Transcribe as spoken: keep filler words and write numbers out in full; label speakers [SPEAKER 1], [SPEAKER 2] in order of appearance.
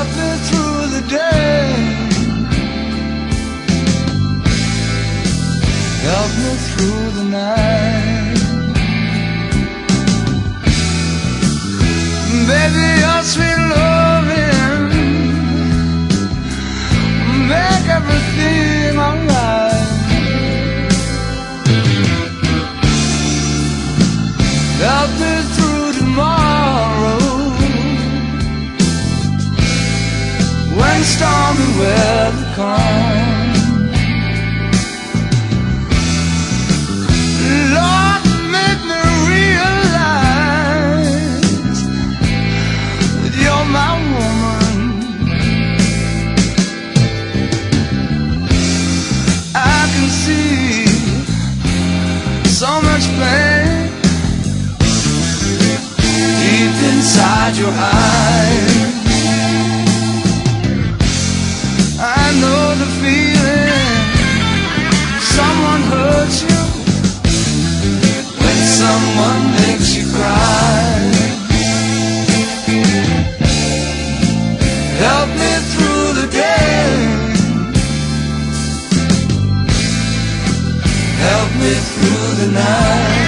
[SPEAKER 1] help me through the day, help me through the night. Baby, your sweet loving make everything alright. Help me through tomorrow when stormy weather comes. Lord, make me realize that you're my woman. I can see so much pain deep inside your eyes. I know the feeling someone hurts you, when someone makes you cry. Help me through the day, help me through the night.